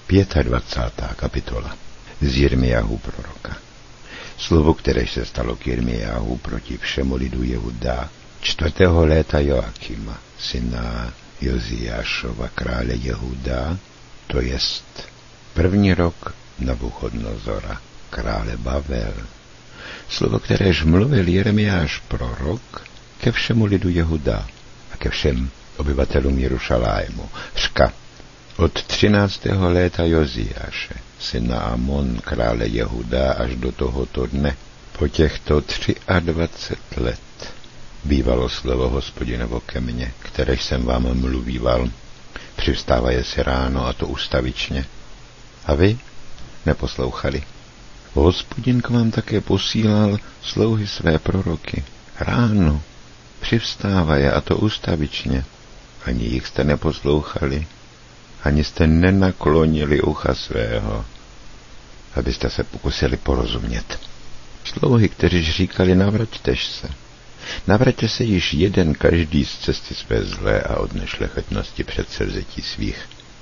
25. kapitola z Jirmijáhu proroka. Slovo, které se stalo k Jirmijáhu proti všemu lidu Jehuda 4. léta Joakima, syna Joziášova krále Jehuda, to jest první rok Nabuchodnozora, krále Bavel. Slovo, kteréž mluvil Jeremiáš prorok ke všemu lidu Jehuda a ke všem obyvatelům Jerušalému. Řka, od 13. léta Joziáše, syna Amon, krále Jehuda, až do tohoto dne, po těchto 23 let, bývalo slovo Hospodinovo ke mně, které jsem vám mluvíval. Přivstávaje se ráno, a to ustavičně. A vy neposlouchali. Hospodin k vám také posílal slouhy své proroky. Ráno přivstávaje, a to ustavičně. Ani jich jste neposlouchali, ani jste nenaklonili ucha svého, abyste se pokusili porozumět. Slouhy, kteří říkali, navraťtež se. Navraťte se již jeden každý z cesty své zlé a od nešlechetnosti předsevzetí svých.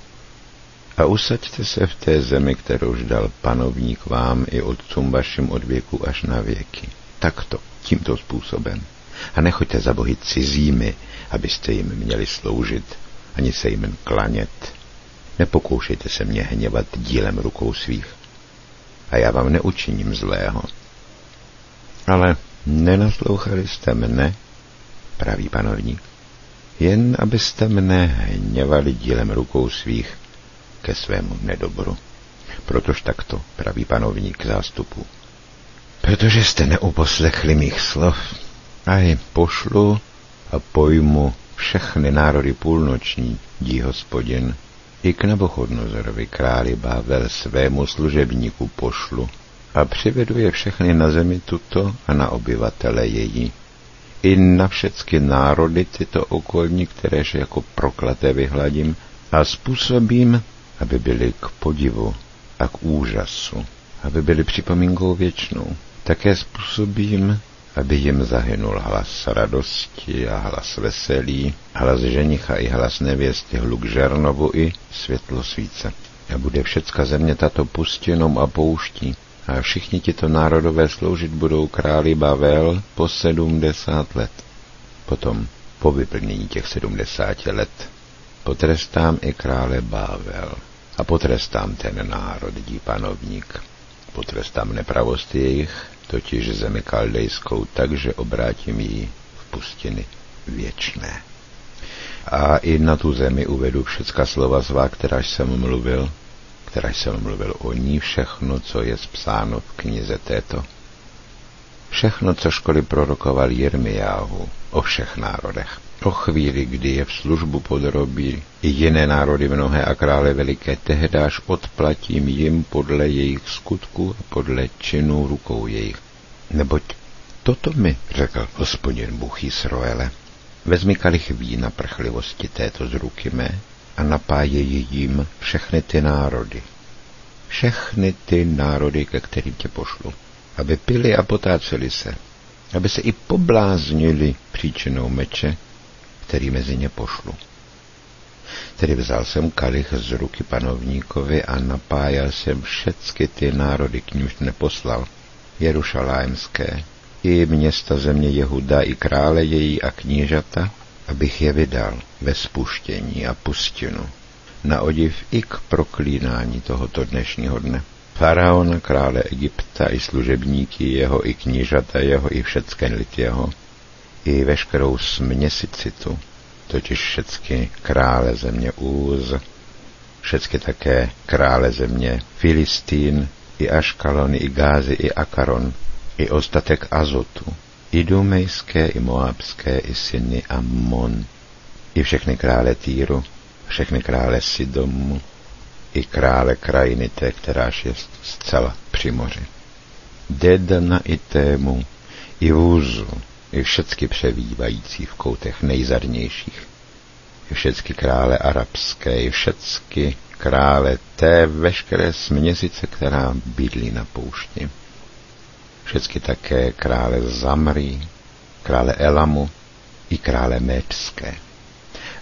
A usaďte se v té zemi, kterou dal panovník vám i otcům vašim od věku až na věky. Takto, tímto způsobem. A nechoďte za bohy cizími, abyste jim měli sloužit, ani se jim klanět. Nepokoušejte se mě hněvat dílem rukou svých. A já vám neučiním zlého. Ale nenaslouchali jste mne, pravý panovník, jen abyste mne hněvali dílem rukou svých ke svému nedobru. Protož takto, pravý panovník zástupu. Protože jste neuposlechli mých slov, a pošlu a pojmu všechny národy půlnoční, dí Hospodin, i k Nabuchodnozorovi králi Bavel svému služebníku pošlu a přivedu je všechny na zemi tuto a na obyvatele její. I na všechny národy tyto okolní, kteréž jako proklaté vyhladím, a způsobím, aby byli k podivu a k úžasu, aby byli připomínkou věčnou. Také způsobím, aby jim zahynul hlas radosti a hlas veselí, hlas ženicha i hlas nevěsty, hluk žernovu i světlo svíce. A bude všecka země tato pustinou a pouští, a všichni tito národové sloužit budou králi Bavel po 70 let. Potom, po vyplnění těch 70 let, potrestám i krále Bavel a potrestám ten národ, dí panovník. Potrestám nepravost jejich, totiž zemi kaldejskou, takže obrátím ji v pustiny věčné. A i na tu zemi uvedu všecka slova svá, kteráž jsem mluvil o ní, všechno, co je psáno v knize této. Všechno, co školy prorokoval Jirmijáhu o všech národech. O chvíli, kdy je v službu podrobí i jiné národy mnohé a krále veliké, tehdáž odplatím jim podle jejich skutků a podle činů rukou jejich. Neboť toto mi řekl Hospodin Bůh Izraele. Vezmi kalich vína prchlivosti této z ruky mé a napájeji jim všechny ty národy, ke kterým tě pošlu, aby pili a potáceli se, aby se i pobláznili příčinou meče, který mezi ně pošlu. Tedy vzal jsem kalich z ruky panovníkovi a napájal jsem všecky ty národy, k nímž neposlal, jerušalémské, i města země Jehuda, i krále její a knížata, abych je vydal ve spuštění a pustinu, na odiv i k proklínání tohoto dnešního dne. Faraona, krále Egypta, i služebníky jeho, i knížata jeho, i všecken lid jeho, i veškerou směsicitu, totiž všecky krále země Úz, všecky také krále země Filistín, i Aškalon, i Gázy, i Akaron, i ostatek Azotu, i Dumejské, i Moabské, i syny Ammon, i všechny krále Týru, všechny krále Sidomu, i krále krajiny té, kteráž je zcela při moři. Dedana i Tému, i Úzu, i všecky přebývající v koutech nejzarnějších, i všecky krále arabské, i všecky krále té veškeré směsice, která bydlí na poušti. Všecky také krále Zamry, krále Elamu i krále Médské.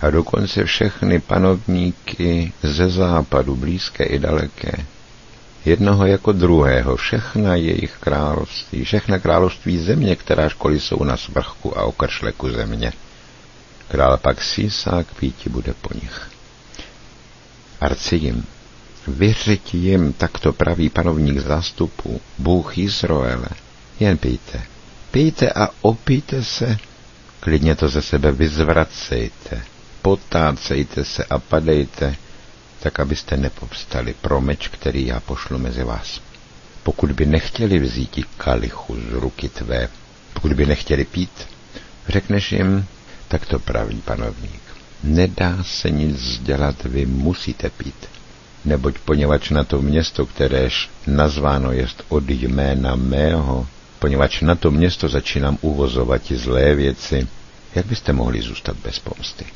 a dokonce všechny panovníky ze západu, blízké i daleké, jednoho jako druhého, všechna jejich království, všechna království země, která kolísou na svrchu a okršleku země. Král pak sísá, k píti bude po nich. Arci jim, vyřiď jim, takto praví panovník zástupů, Bůh Izraele, jen pijte. Pijte a opijte se, klidně to ze sebe vyzvracejte, potácejte se a padejte, tak abyste nepovstali pro meč, který já pošlu mezi vás. Pokud by nechtěli vzít kalichu z ruky tvé, pokud by nechtěli pít, řekneš jim, tak to praví panovník. Nedá se nic dělat, vy musíte pít. Neboť poněvadž na to město, kteréž nazváno jest od jména mého, poněvadž na to město začínám uvozovat i zlé věci, jak byste mohli zůstat bez pomsty?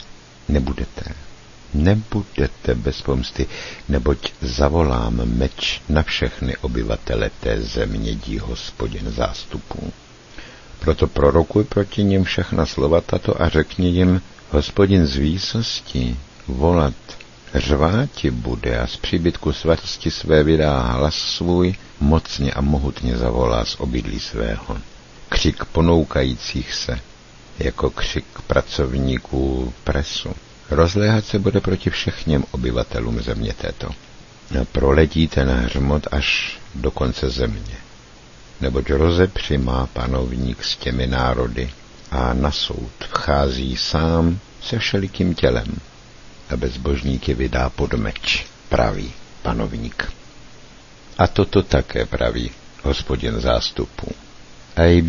Nebudete bez pomsty, neboť zavolám meč na všechny obyvatele té země, dí Hospodin zástupů. Proto prorokuj proti nim všechna slova tato a řekni jim, Hospodin z výsosti volat řváti bude a z příbytku svatosti své vydá hlas svůj, mocně a mohutně zavolá z obydlí svého. Křik ponoukajících se, jako křik pracovníků presu. Rozléhat se bude proti všem obyvatelům země této. A proletíte na hřmot až do konce země. Neboť rozepři má panovník s těmi národy a na soud vchází sám se všelikým tělem a bezbožníky vydá pod meč, praví panovník. A toto také praví Hospodin zástupů. A i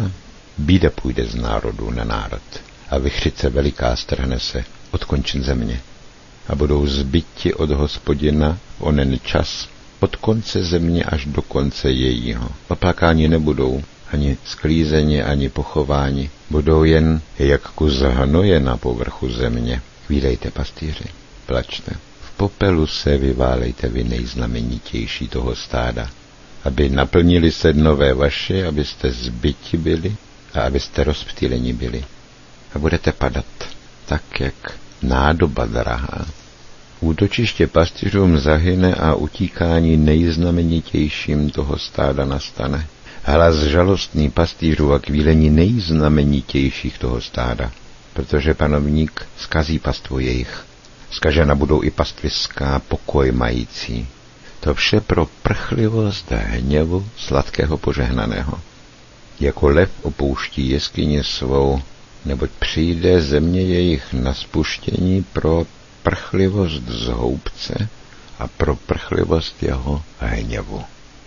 bída půjde z národu na národ a vichřice veliká strhne se od končin země a budou zbyti od Hospodina v onen čas od konce země až do konce jejího. Oplakání nebudou, ani sklízení, ani pochování. Budou jen jak kus hnoje na povrchu země. Vídejte, pastýři, plačte. V popelu se vyválejte vy nejznamenitější toho stáda, aby naplnili sednové vaše, abyste zbyti byli a abyste rozptýleni byli. A budete padat tak, jak nádoba drahá. Útočiště pastýřům zahyne a utíkání nejznamenitějším toho stáda nastane. Hlas žalostný pastýřů a kvílení nejznamenitějších toho stáda, protože panovník zkazí pastvu jejich. Zkažena budou i pastviská pokoj mající. To vše pro prchlivost hněvu sladkého požehnaného. Jako lev opouští jeskyni svou, neboť přijde země jejich na spuštění pro prchlivost z houbce a pro prchlivost jeho hněvu.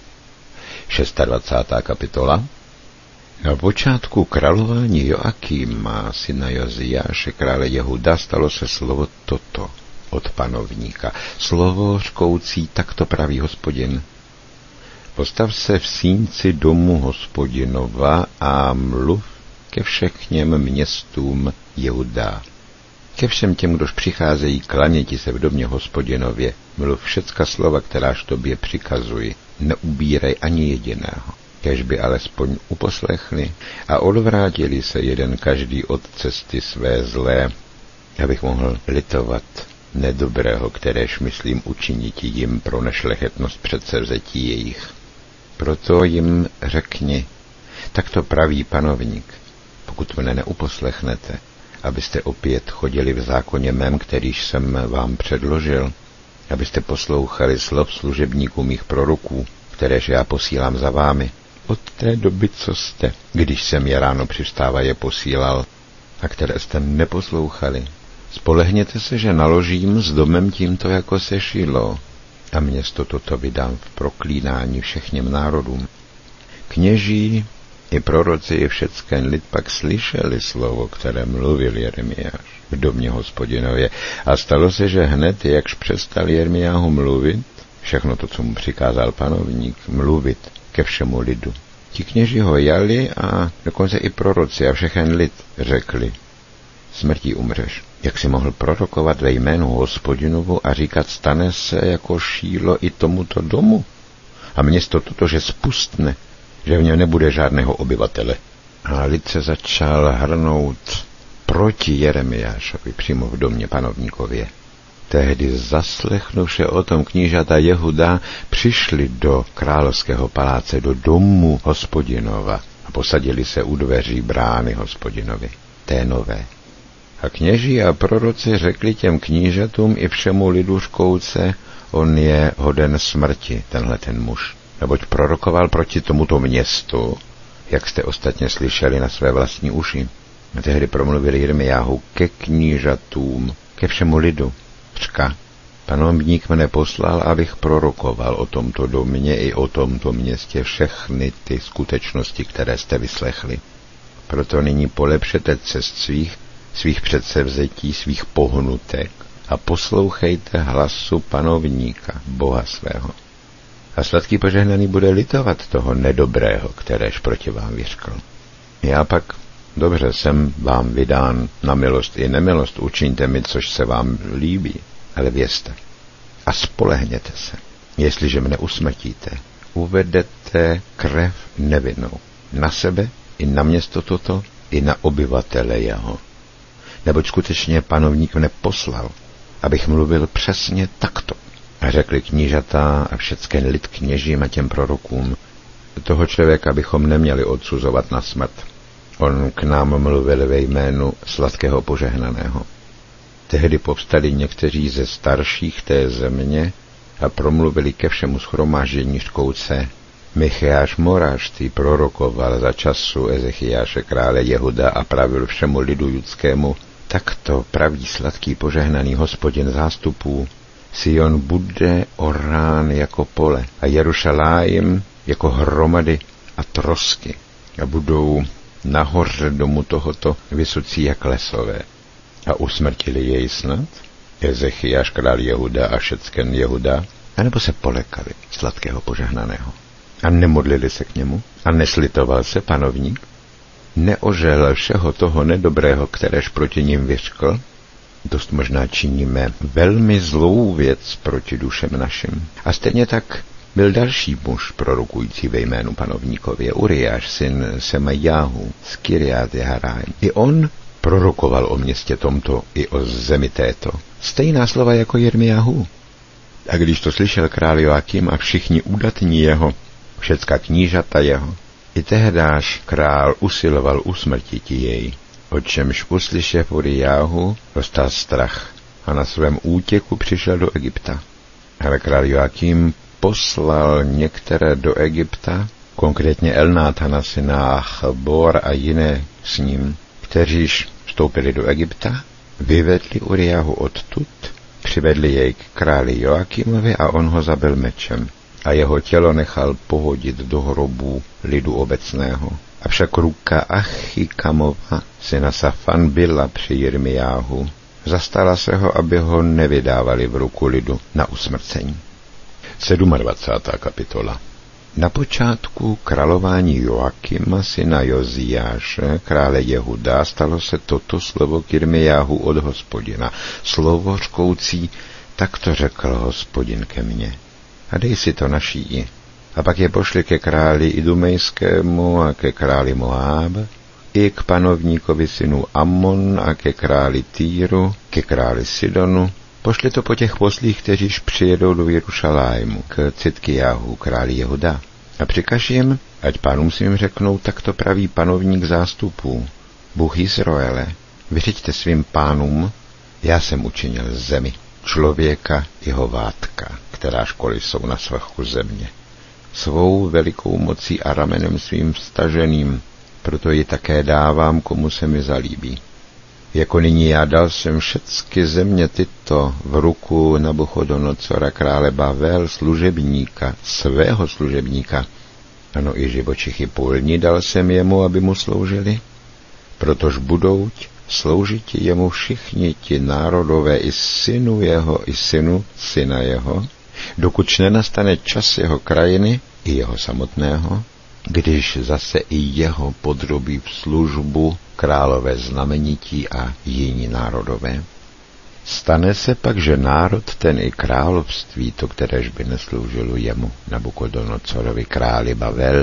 26. kapitola. Na počátku králování Joakima, syna Joziáše, krále Jehuda, stalo se slovo toto od panovníka. Slovo řkoucí, takto praví Hospodin. Postav se v sínci domu Hospodinova a mluv ke všem městům Jehuda. Ke všem těm, kdož přicházejí klaněti se v domě Hospodinově, mluv všecka slova, kteráž tobě přikazuji, neubírej ani jediného. Kež by alespoň uposlechli a odvrátili se jeden každý od cesty své zlé, abych mohl litovat nedobrého, kteréž myslím učiniti jim pro nešlechetnost předsevzetí jejich. Proto jim řekni, tak to praví panovník, pokud mne neuposlechnete, abyste opět chodili v zákoně mém, kterýž jsem vám předložil, abyste poslouchali slov služebníků mých proroků, kteréž já posílám za vámi, od té doby, co jste, když jsem je ráno přivstávaje posílal, a které jste neposlouchali. Spolehněte se, že naložím s domem tímto, jako se Šilo, a město toto vydám v proklínání všechněm národům. Kněží i proroci i všecken lid pak slyšeli slovo, které mluvil Jeremiáš v domě Hospodinově. A stalo se, že hned, jakž přestal Jeremiáhu mluvit, všechno to, co mu přikázal panovník, mluvit ke všemu lidu. Ti kněži ho jali a dokonce i proroci a všechen lid řekli, smrtí umřeš. Jak si mohl prorokovat ve jménu Hospodinovu a říkat, stane se jako Šílo i tomuto domu? A město toto, že spustne, že v něm nebude žádného obyvatele. A lid se začal hrnout proti Jeremiášovi přímo v domě panovníkově. Tehdy zaslechnuvše o tom knížata Jehuda přišli do královského paláce, do domu Hospodinova a posadili se u dveří brány Hospodinovi, té nové. A kněží a proroci řekli těm knížatům i všemu lidu škouce, on je hoden smrti, tenhle ten muž, neboť prorokoval proti tomuto městu, jak jste ostatně slyšeli na své vlastní uši. A tehdy promluvil Jirmijáhu ke knížatům, ke všemu lidu. Řka, panovník mne poslal, abych prorokoval o tomto domě i o tomto městě všechny ty skutečnosti, které jste vyslechli. Proto nyní polepšete cest svých předsevzetí, svých pohnutek a poslouchejte hlasu panovníka, Boha svého. A sladký požehnaný bude litovat toho nedobrého, kteréž proti vám vyřkl. Já pak, dobře, jsem vám vydán na milost i nemilost, učiňte mi, což se vám líbí, ale vězte a spolehněte se. Jestliže mne usmrtíte, uvedete krev nevinnou na sebe i na město toto, i na obyvatele jeho. Neboť skutečně panovník mne poslal, abych mluvil přesně takto. A řekli knížata a všecken lid kněžím a těm prorokům, toho člověka bychom neměli odsuzovat na smrt. On k nám mluvil ve jménu sladkého požehnaného. Tehdy povstali někteří ze starších té země a promluvili ke všemu shromáždění škouce. Micheáš Moráštý prorokoval za času Ezechiáše krále Jehuda a pravil všemu lidu judskému, takto praví sladký požehnaný Hospodin zástupů. Sion bude orán jako pole a Jerušalájim jako hromady a trosky a budou nahoře domu tohoto vysocí jak lesové. A usmrtili jej snad Ezechiáš král Jehuda a všecken Jehuda, anebo se polekali sladkého požehnaného a nemodlili se k němu a neslitoval se panovník, neožel všeho toho nedobrého, kteréž proti ním vyřkl. Dost možná činíme velmi zlou věc proti dušem našim. A stejně tak byl další muž prorokující ve jménu panovníkově, Uriáš, syn Semajáhu z Kirját Jearim. I on prorokoval o městě tomto i o zemi této. Stejná slova jako Jirmijáhu. A když to slyšel král Joakim a všichni údatní jeho, všecka knížata jeho, i tehdáž král usiloval usmrtit jej, o čemž uslyšev Uriáhu dostal strach a na svém útěku přišel do Egypta. Ale král Joakim poslal některé do Egypta, konkrétně Elnátana syna Achbor a jiné s ním, kteříž vstoupili do Egypta, vyvedli Uriáhu odtud, přivedli jej k králi Joakimovi a on ho zabil mečem a jeho tělo nechal pohodit do hrobů lidu obecného. Avšak ruka Achikamova, syna Safan, byla při Jirmijáhu. Zastala se ho, aby ho nevydávali v ruku lidu na usmrcení. 27. kapitola. Na počátku králování Joakima, syna Joziáše, krále Jehuda, stalo se toto slovo k Jirmijáhu od Hospodina. Slovo řkoucí, tak to řekl Hospodin ke mně. A dej si to na šíji. A pak je pošli ke králi Idumejskému a ke králi Moáb, i k panovníkovi synu Ammon a ke králi Týru, ke králi Sidonu. Pošli to po těch poslích, kteříž přijedou do Jerušalájmu, k Citkijáhu, králi Jehuda. A přikaž jim, ať pánům svým řeknou, tak to praví panovník zástupů, Bůh Izraele. Vyřiďte svým pánům, já jsem učinil zemi, člověka jeho vátka, která školy jsou na svrchu země. Svou velikou mocí a ramenem svým vstaženým, proto ji také dávám, komu se mi zalíbí. Jako nyní já dal jsem všecky země tyto v ruku Nabuchodonocora krále Bavel, služebníka, svého služebníka. Ano, i živočichy polní dal jsem jemu, aby mu sloužili. Protož budou sloužit jemu všichni ti národové, i synu jeho, i synu syna jeho, dokud nenastane čas jeho krajiny i jeho samotného, když zase i jeho podrobí v službu králové znamenití a jiní národové. Stane se pak, že národ ten i království, to kteréž by nesloužilo jemu, Nabuchodonocorovi králi Bavel,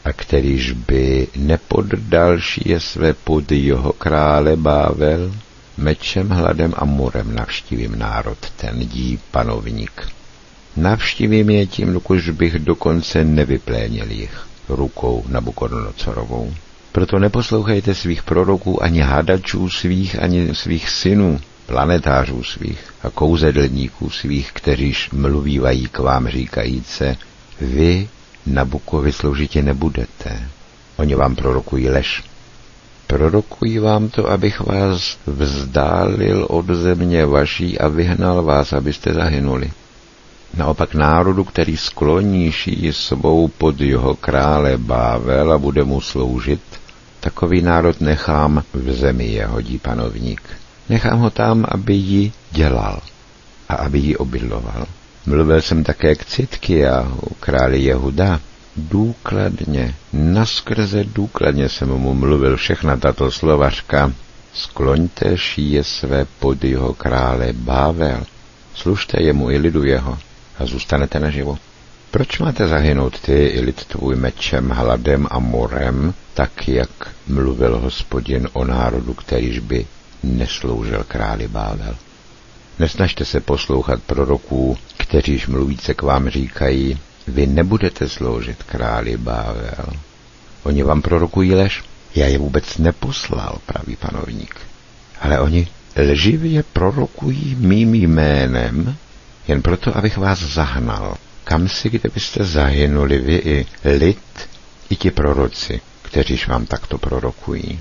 a kterýž by nepoddal šíje své pod jeho krále Bável, mečem, hladem a murem navštívím národ ten, dí panovník. Navštívím je tím, dokud bych dokonce nevyplénil jich rukou Nabukodoncorovou. Proto neposlouchejte svých proroků, ani hadačů svých, ani svých synů, planetářů svých a kouzelníků svých, kteříž mluvívají k vám říkajíce, vy Nabukovi sloužitě nebudete. Oni vám prorokují lež. Prorokují vám to, abych vás vzdálil od země vaší a vyhnal vás, abyste zahynuli. Naopak národu, který skloní šíji svou pod jeho krále Bável a bude mu sloužit, takový národ nechám v zemi jeho, dí panovník. Nechám ho tam, aby ji dělal a aby ji obydloval. Mluvil jsem také k Citkiahu, králi Jehuda. Důkladně, naskrze důkladně jsem mu mluvil všechna tato slovařka. Skloňte šíje své pod jeho krále Bável. Služte jemu i lidu jeho a zůstanete naživu. Proč máte zahynout ty i lid tvůj mečem, hladem a morem, tak jak mluvil Hospodin o národu, kterýž by nesloužil králi Bável? Nesnažte se poslouchat proroků, kteříž mluvíce k vám říkají, vy nebudete sloužit králi Bável. Oni vám prorokují lež. Já je vůbec neposlal, pravý panovník. Ale oni lživě prorokují mým jménem, jen proto, abych vás zahnal. Kam si, kde byste zahynuli vy i lid, i ti proroci, kteříž vám takto prorokují.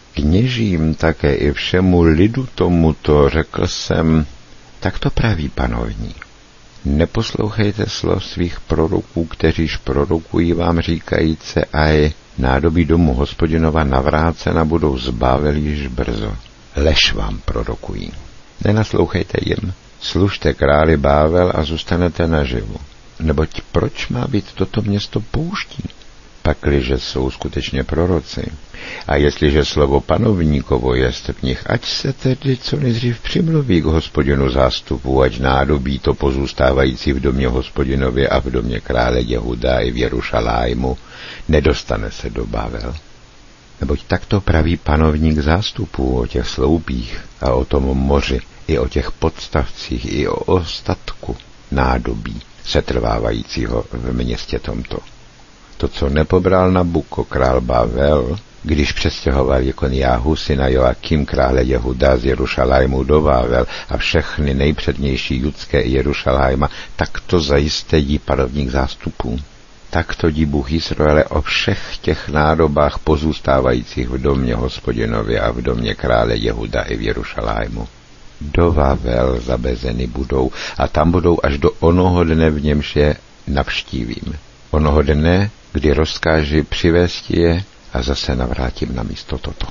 Kněžím také i všemu lidu tomuto řekl jsem, takto praví panovník. Neposlouchejte slov svých proroků, kteříž prorokují vám říkajíce, aj nádobí domu Hospodinova navrácena budou z Bável již brzo. Lež vám prorokují. Nenaslouchejte jim. Služte králi Bável a zůstanete naživu. Neboť proč má být toto město pouští? Pakliže jsou skutečně proroci. A jestliže slovo panovníkovo jest v nich, ať se tedy co nejdřív přimluví k Hospodinu zástupu, ať nádobí to pozůstávající v domě Hospodinově a v domě krále Jehuda i v Jerušalájmu nedostane se do Bável. Neboť takto praví panovník zástupů o těch sloupích a o tom moři, i o těch podstavcích, i o ostatku nádobí setrvávajícího v městě tomto. To, co nepobral Nabuko, král Bável, když přestěhoval Jekonjáhu, syna Joakim, krále Jehuda z Jerušalájmu do Bável a všechny nejpřednější judské Jerušalájma, tak to zajisté dí panovník zástupů. Takto dí Bůh Izraele o všech těch nádobách pozůstávajících v domě Hospodinově a v domě krále Jehuda i v Jerušalájmu. Do Bável zabezeny budou a tam budou až do onoho dne, v němž je navštívím. Onoho dne, kdy rozkáži přivést je a zase navrátím na místo toto.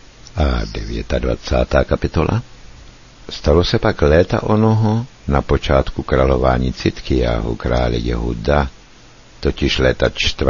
A 29. kapitola. Stalo se pak léta onoho na počátku králování Citkiahu, krále Jehuda, totiž léta 4.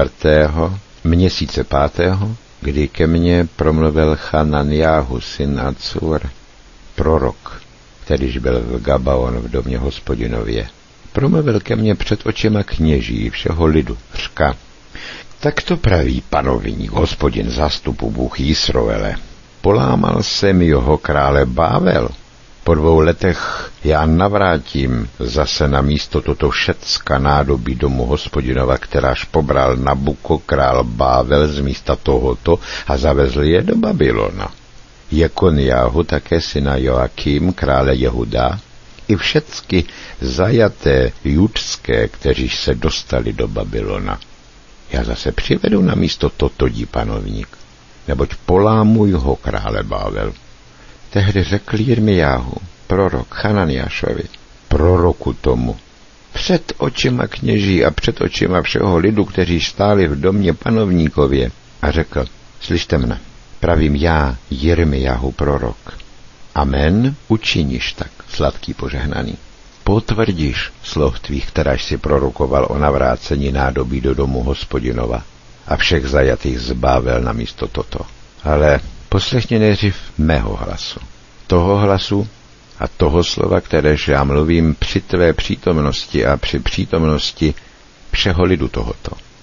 měsíce 5., kdy ke mně promluvil Hananjáhu, syn Acur, prorok, kterýž byl v Gabaon v domě Hospodinově. Promluvil ke mně před očima kněží všeho lidu, řka, tak to praví panovník, Hospodin zástupu Bůh Izraele. Polámal jsem jeho krále Bável. Po 2 letech já navrátím zase na místo toto všecka nádobí domu Hospodinova, kteráž pobral Nabuko král Bável z místa tohoto a zavezl je do Babylona. Jekonjáhu také syna Joakim, krále Jehuda, i všecky zajaté judské, kteříž se dostali do Babylona. Já zase přivedu na místo toto, dí panovník, neboť polámuj ho krále Bável. Tehdy řekl Jirmijáhu, prorok Hananiášovi, proroku tomu, před očima kněží a před očima všeho lidu, kteří stáli v domě panovníkově, a řekl, slyšte mne, pravím já, Jirmijáhu prorok. Amen, učiníš tak, sladký požehnaný. Potvrdíš slov tvých, kteráž si prorokoval o navrácení nádobí do domu Hospodinova a všech zajatých z Bável na místo toto. Ale poslechni nejdřív mého hlasu. Toho hlasu a toho slova, kteréž já mluvím při tvé přítomnosti a při přítomnosti všeho lidu tohoto.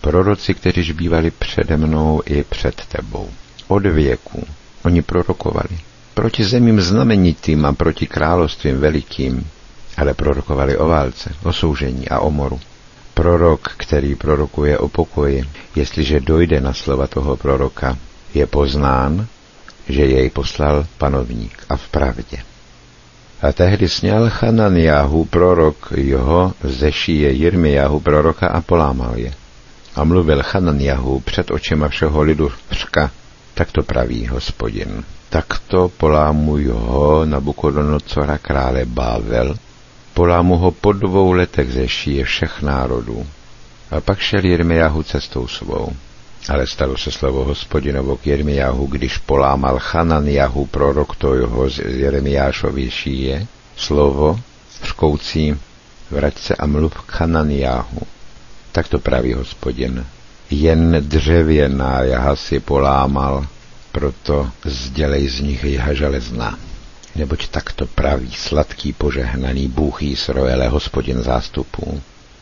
Proroci, kteříž bývali přede mnou i před tebou. Od věku oni prorokovali. Proti zemím znamenitým a proti královstvím velikým, ale prorokovali o válce, o soužení a o moru. Prorok, který prorokuje o pokoji, jestliže dojde na slova toho proroka, je poznán, že jej poslal panovník a v pravdě. A tehdy sněl Chananiáhu prorok jeho ze šíje Jirmijáhu proroka a polámal je. A mluvil Chananiáhu před očima všeho lidu řka, takto praví Hospodin. Takto polámuj ho Nabukodonocora krále Bável, polámu ho po 2 letech ze šíje všech národů. A pak šel Jirmijáhu cestou svou. Ale stalo se slovo Hospodinovo k Jirmijáhu, když polámal Chananiáhu prorok to jeho z Jeremiášovy šíje, slovo řkoucí, vrať se a mluv k Chananiáhu. Tak to praví Hospodin. Jen dřevěná jaha si polámal, proto sdělej z nich jiha železná. Neboť takto praví sladký požehnaný Bůh Jisroele, Hospodin zástupů.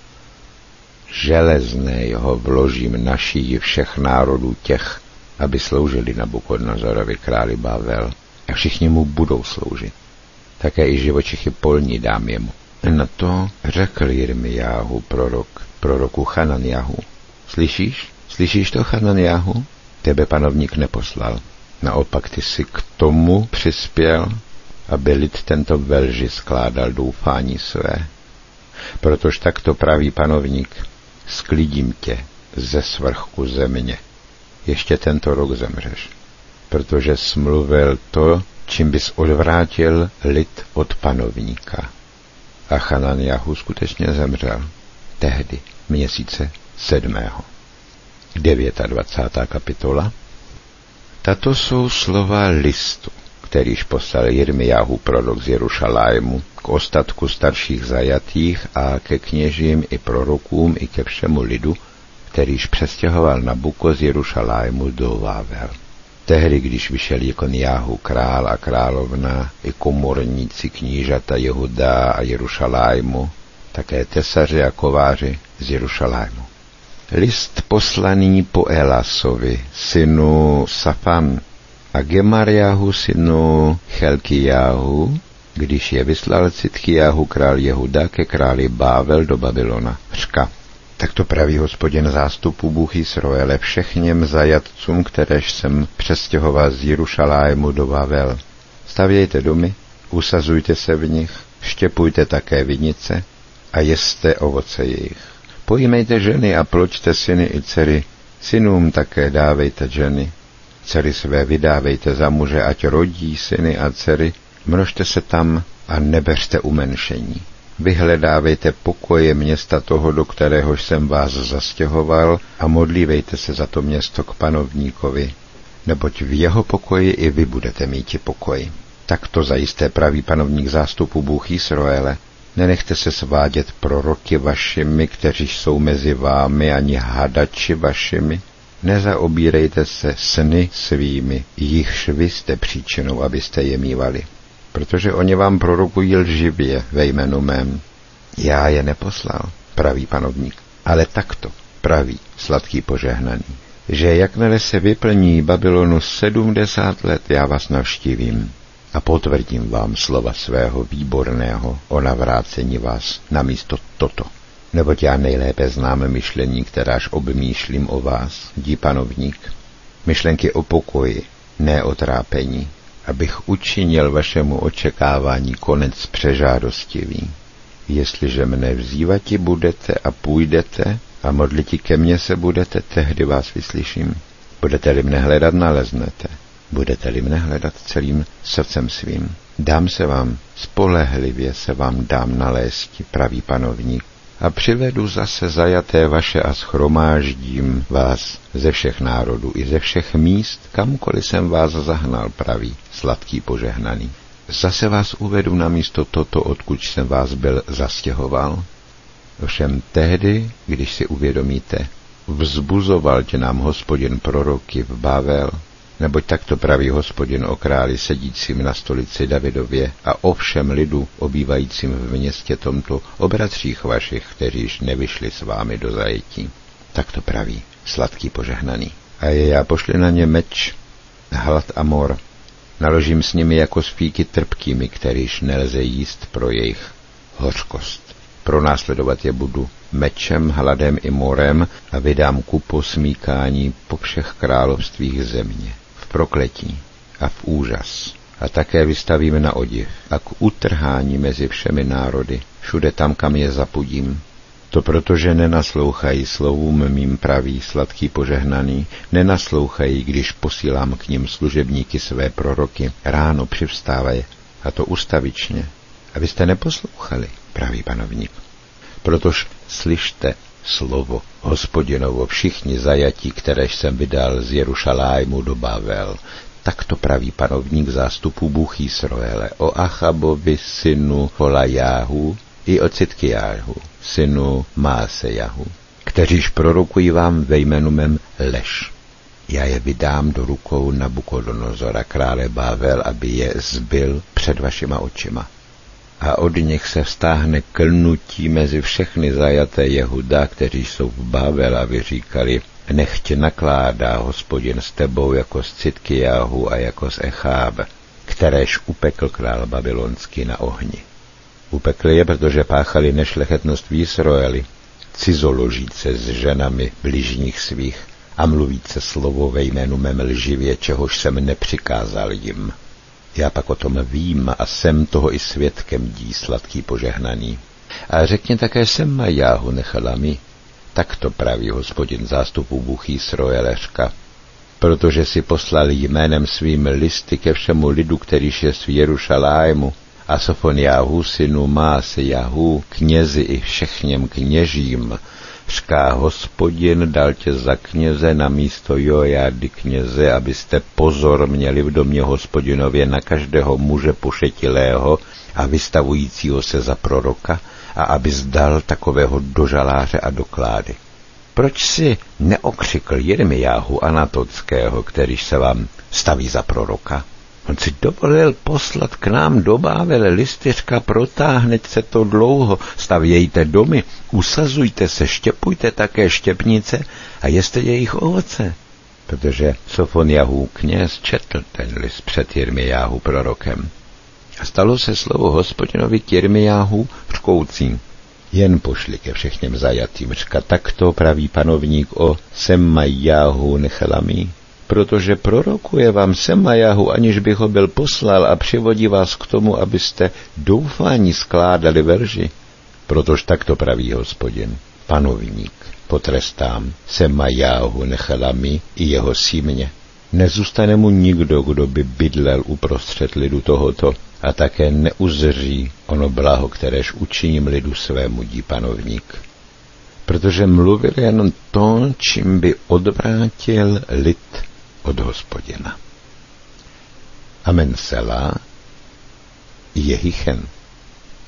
Železné jeho vložím na šíji všech národů těch, aby sloužili Nabukodonozorovi králi Bável, a všichni mu budou sloužit. Také i živočichy polní dám jemu. Na to řekl Jirmijáhu proroku Chananiáhu. Slyšíš to, Chananiáhu? Tebe panovník neposlal. Naopak ty si k tomu přispěl, aby lid tento ve lži skládal doufání své. Protože takto praví panovník, sklidím tě ze svrchu země. Ještě tento rok zemřeš, protože smluvil to, čím bys odvrátil lid od panovníka. A Chananiáhu skutečně zemřel tehdy, měsíce 7. 29. kapitola. Tato jsou slova listu, kterýž poslal Jirmijáhu prorok z Jerušalému k ostatku starších zajatých a ke kněžím i prorokům i ke všemu lidu, kterýž přestěhoval Nabuko z Jerušalému do Vável. Tehdy, když vyšel Jekoniáhu král a královna i komorníci knížata Jehuda a Jerušalému, také tesaři a kováři z Jerušalému. List poslaný po Elasovi, synu Safan, a Gemariáhu, synu Chelkijáhu, když je vyslal Citkijáhu král Jehuda ke králi Bável do Babylona. Řka. Tak to praví Hospodin zástupu Bůh Jisroele všechněm zajatcům, kteréž jsem přestěhoval z Jerušalému do Bável. Stavějte domy, usazujte se v nich, štěpujte také vinice a jeste ovoce jejich. Pojímejte ženy a ploďte syny i dcery, synům také dávejte ženy. Dcery své vydávejte za muže, ať rodí syny a dcery, množte se tam a nebeřte umenšení. Vyhledávejte pokoje města toho, do kteréhož jsem vás zastěhoval, a modlívejte se za to město k panovníkovi, neboť v jeho pokoji i vy budete míti pokoj. Tak to zajisté praví panovník zástupu Bůh Jisroele. Nenechte se svádět proroky vašimi, kteří jsou mezi vámi, ani hadači vašimi. Nezaobírejte se sny svými, jichž vy jste příčinou, abyste je mívali. Protože oni vám prorokují lživě ve jménu mém. Já je neposlal, praví panovník, ale takto praví sladký požehnaný, že jakmile se vyplní Babylonu 70 let, já vás navštívím a potvrdím vám slova svého výborného o navrácení vás na místo toto. Neboť já nejlépe znám myšlení, kteráž obmýšlím o vás, dí panovník. Myšlenky o pokoji, ne o trápení, abych učinil vašemu očekávání konec přežádostivý. Jestliže mne vzývati budete a půjdete a modliti ke mně se budete, tehdy vás vyslyším. Budete-li mne hledat, naleznete. Budete-li mne hledat celým srdcem svým. Dám se vám, spolehlivě se vám dám nalézti, praví panovník. A přivedu zase zajaté vaše a shromáždím vás ze všech národů i ze všech míst, kamkoliv jsem vás zahnal, praví sladký požehnaný. Zase vás uvedu na místo toto, odkud jsem vás byl zastěhoval. Ovšem tehdy, když si uvědomíte, vzbuzoval tě nám Hospodin proroky v Bável, neboť takto praví Hospodin o králi sedícím na stolici Davidově a o všem lidu obývajícím v městě tomto, o bratřích vašich, kteříž nevyšli s vámi do zajetí. Tak to praví sladký požehnaný. A já pošli na ně meč, hlad a mor. Naložím s nimi jako s fíky trpkými, kterýž nelze jíst pro jejich hořkost. Pronásledovat je budu mečem, hladem i morem a vydám ku posmíkání po všech královstvích země, v prokletí a v úžas. A také vystavím na odiv a k utrhání mezi všemi národy, všude tam, kam je zapudím. To protože nenaslouchají slovům mým, praví sladký požehnaný, nenaslouchají, když posílám k nim služebníky své proroky, ráno přivstávají, a to ustavičně. Abyste neposlouchali, praví panovník. Protož slyšte slovo Hospodinovo, všichni zajatí, kteréž jsem vydal z Jerušalájmu do Bavel. Tak to praví panovník zástupů Bůh Jisroele o Achabovi synu Holajáhu i o Citkijáhu synu Másejahu, kteříž prorokují vám ve jménu mém lež. Já je vydám do rukou Nabukodonozora, krále Bável, aby je zbil před vašima očima. A od nich se vztáhne klnutí mezi všechny zajaté Jehuda, kteří jsou v Bável, aby říkali, nechť nakládá Hospodin s tebou jako s Citkijáhu a jako s Echáb, kteréž upekl král babylonský na ohni. Upekl je, protože páchali nešlechetnost v Jisroeli, cizoložíce s ženami bližních svých a mluvíce slovo ve jménu mém lživě, čehož jsem nepřikázal jim. Já pak o tom vím a jsem toho i svědkem, dí sladký požehnaný. A řekně také Semmajáhu Nechalami, tak to praví Hospodin zástupů Bůh Jisroeleška, protože si poslal jménem svým listy ke všemu lidu, kterýž je v Jerušalájmu, a Sofoniáhu synu Másejahu, knězi i všechněm kněžím, říká Hospodin, dal tě za kněze na místo Jojady kněze, abyste pozor měli v domě Hospodinově na každého muže pošetilého a vystavujícího se za proroka, a aby zdal takového do žaláře a do klády. Proč si neokřikl Jeremiáhu Anatockého, kterýž se vám staví za proroka? On si dovolil poslat k nám do Bável listy, říká, protáhneť se to dlouho, stavějte domy, usazujte se, štěpujte také štěpnice a jeste jejich ovoce. Protože Sofoniáhu kněz četl ten list před Jeremiáhu prorokem. A stalo se slovo Hospodinovi k Jeremiáhu řkoucí, jen pošli ke všechněm zajatým, říká, takto praví panovník o Semmajáhu Nechalami, protože prorokuje vám Semmajáhu, aniž bych ho byl poslal, a přivodí vás k tomu, abyste doufání skládali verži. Protož takto praví Hospodin, panovník, potrestám Semmajáhu Nechalami i jeho símě. Nezůstane mu nikdo, kdo by bydlel uprostřed lidu tohoto, a také neuzří ono blaho, kteréž učiním lidu svému, dí panovník. Protože mluvil jen to, čím by odvrátil lid od Hospodina. Amen Selá Jehichen.